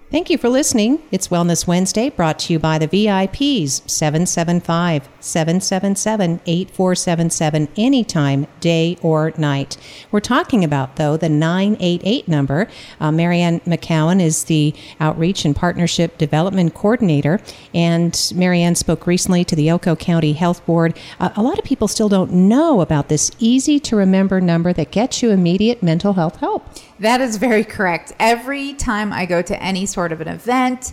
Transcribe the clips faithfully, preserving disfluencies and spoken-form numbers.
Thank you for listening. It's Wellness Wednesday, brought to you by the V I Ps, seven seven five, seven seven seven, eight four seven seven, anytime, day or night. We're talking about, though, the nine eight eight number. Uh, Marianne McCowan is the Outreach and Partnership Development Coordinator, and Marianne spoke recently to the Elko County Health Board. Uh, a lot of people still don't know about this easy-to-remember number that gets you immediate mental health help. That is very correct. Every time I go to any sort of an event,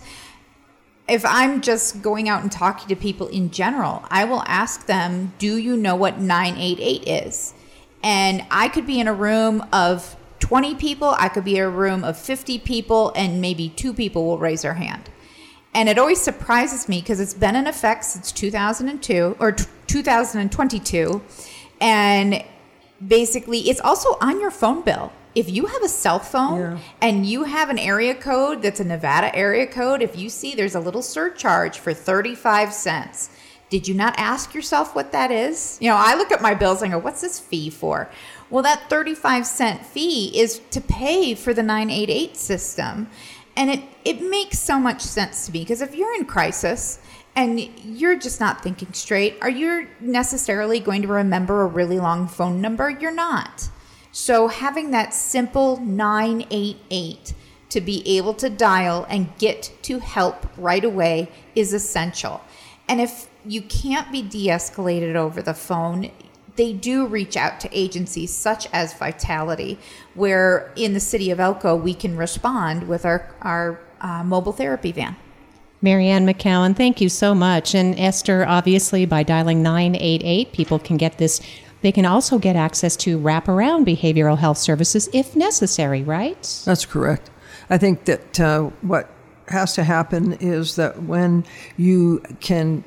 if I'm just going out and talking to people in general, I will ask them, do you know what nine eight eight is? And I could be in a room of twenty people, I could be in a room of fifty people, and maybe two people will raise their hand. And it always surprises me because it's been in effect since two thousand two or t- two thousand twenty-two. And basically, it's also on your phone bill. If you have a cell phone yeah. and you have an area code that's a Nevada area code, if you see there's a little surcharge for thirty-five cents, did you not ask yourself what that is? You know, I look at my bills and go, what's this fee for? Well, that thirty-five cent fee is to pay for the nine eight eight system. And it, it makes so much sense to me, because if you're in crisis and you're just not thinking straight, are you necessarily going to remember a really long phone number? You're not. So having that simple nine eight eight to be able to dial and get to help right away is essential. And if you can't be de-escalated over the phone, they do reach out to agencies such as Vitality, where in the city of Elko, we can respond with our, our uh, mobile therapy van. Marianne McCowan, thank you so much. And Esther, obviously, by dialing nine eight eight, people can get this. They can also get access to wraparound behavioral health services if necessary, right? That's correct. I think that uh, what has to happen is that when you can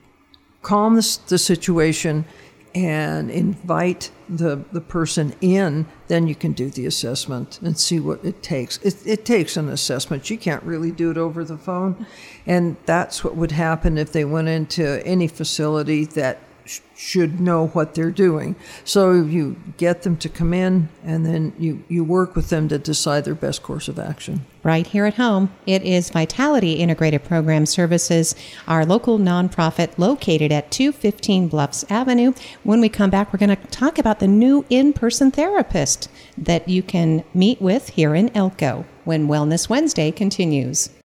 calm the, the situation and invite the, the person in, then you can do the assessment and see what it takes. It, it takes an assessment. You can't really do it over the phone. And that's what would happen if they went into any facility that should know what they're doing. So you get them to come in, and then you, you work with them to decide their best course of action. Right here at home, it is Vitality Integrated Program Services, our local nonprofit located at two fifteen Bluffs Avenue. When we come back, we're going to talk about the new in-person therapist that you can meet with here in Elko when Wellness Wednesday continues.